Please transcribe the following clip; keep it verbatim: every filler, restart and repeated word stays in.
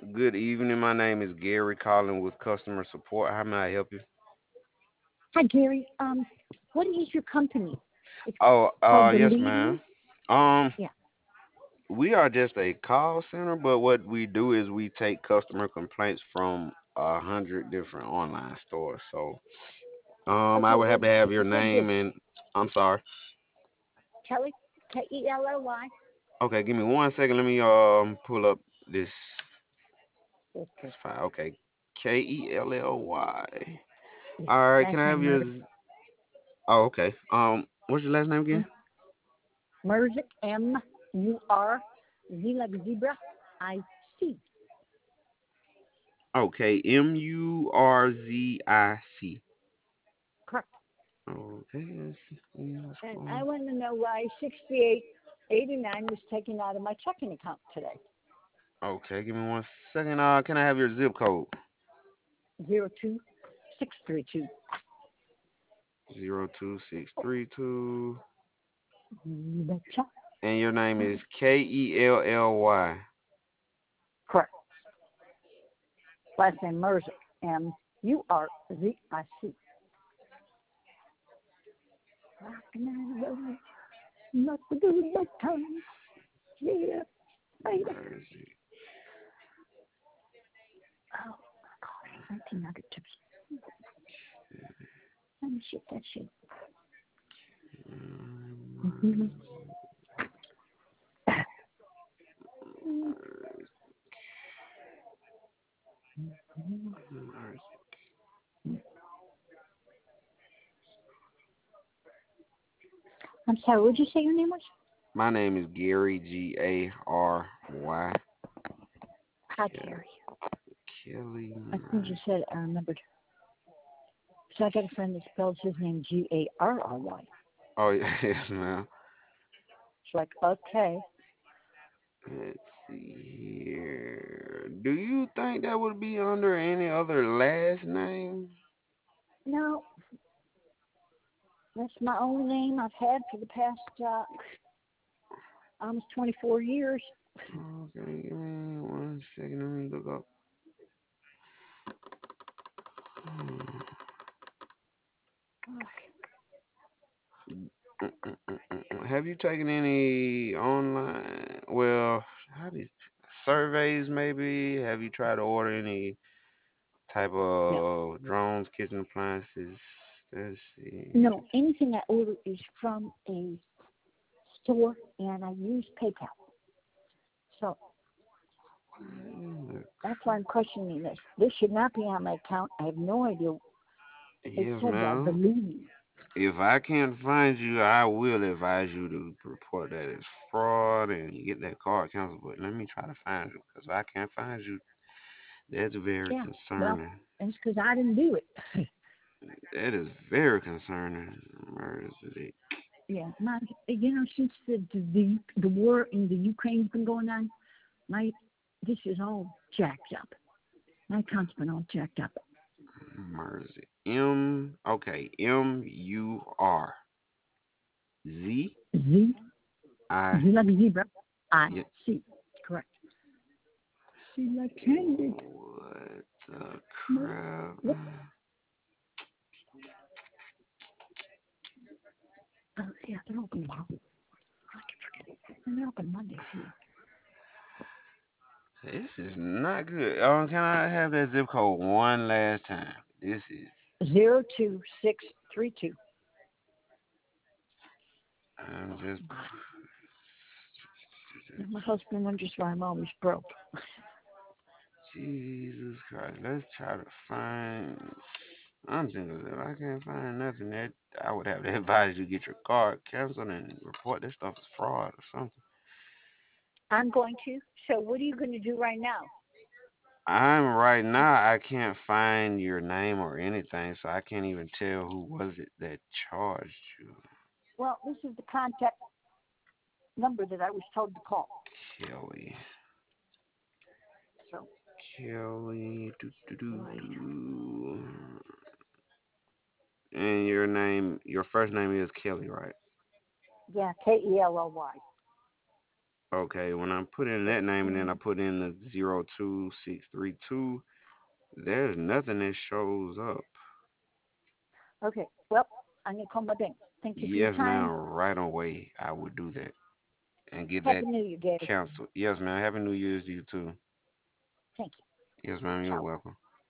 Good evening. My name is Gary calling with customer support. How may I help you? Hi, Gary. Um, what is your company? It's Oh, called uh, the yes, Leading. ma'am. Um, Yeah. we are just a call center, but what we do is we take customer complaints from a hundred different online stores. So, um, I Okay. would have Well, to have you your said this name and I'm sorry. Kelly, K E L L Y. Okay, give me one second. Let me um pull up this Okay. file. Okay, K E L L Y. Yeah. All right. Can Last I have name your? Mer- z- Oh, okay. Um, what's your last name again? Murzik. M U R Z like zebra. I C. Okay, M U R Z I C. Correct. Okay, let's see. Yeah, let's And go. I want to know why sixty-eight eighty-nine was taken out of my checking account today. Okay, give me one second. Uh, can I have your zip code? Zero two six three two. Zero two six three two. You betcha. And your name is K E L L Y. Correct. Last name Murzik. M U R Z I C. Rockin' and rollin', not to do no time. Yeah, baby. Where is it? Oh, gosh, nineteen nugget chips. Let me shit that shit. Mm-hmm. Um, where is it? I'm sorry, what did you say your name was? My name is Gary G A R Y. Hi, Ke- Gary. Kelly. I think you said I remembered. So I got a friend that spells his name G A R R Y. Oh yes, ma'am. It's like, okay. Let's see here. Do you think that would be under any other last name? No, that's my only name I've had for the past uh, almost twenty-four years. Okay, give me one second. Let me look up. Hmm. Mm, mm, mm, mm, mm. Have you taken any online? Well, how do you, surveys maybe? Have you tried to order any type No, of drones, kitchen appliances? Let's see. no, anything I order is from a store, and I use PayPal. So Mm, that's why I'm questioning this. This should not be on my account. I have no idea. It yes, said uh, ma'am. believe. If I can't find you, I will advise you to report that as fraud and you get that card canceled. But let me try to find you because if I can't find you, that's very Yeah, well, concerning. it's because I didn't do it. That is very concerning. Mercy. Yeah, my, you know, since the, the the war in the Ukraine's been going on, my this is all jacked up. My account's been all jacked up. Mercy. M. Okay. M U R Z Z I. Z like zebra. I Yeah. C. Correct. C like candy. What the No, crap? what? Oh, yeah, they're open tomorrow. I can forget. And they're open Monday too. This is not good. Um, can I have that zip code one last time? This is. Zero two six three two. I'm just. My husband wonders why I'm always broke. Jesus Christ. Let's try to find. I'm thinking if I can't find nothing, that I would have to advise you get your card canceled and report this stuff as fraud or something. I'm going to. So what are you going to do right now? I'm right now. I can't find your name or anything, so I can't even tell who was it that charged you. Well, this is the contact number that I was told to call. Kelly. So, Kelly. Do, do, do, right. do. And your name, your first name is Kelly, right? Yeah, K E L L Y. Okay, when I put in that name and then I put in the zero two six three two, there's nothing that shows up. Okay. Well, I'm gonna call my bank. Thank you for your Yes, ma'am. time. Right away, I would do that and get that Happy New Year, Gary. canceled. Yes, ma'am. Happy New Year's to you too. Thank you. Yes, ma'am. You're Ciao. welcome.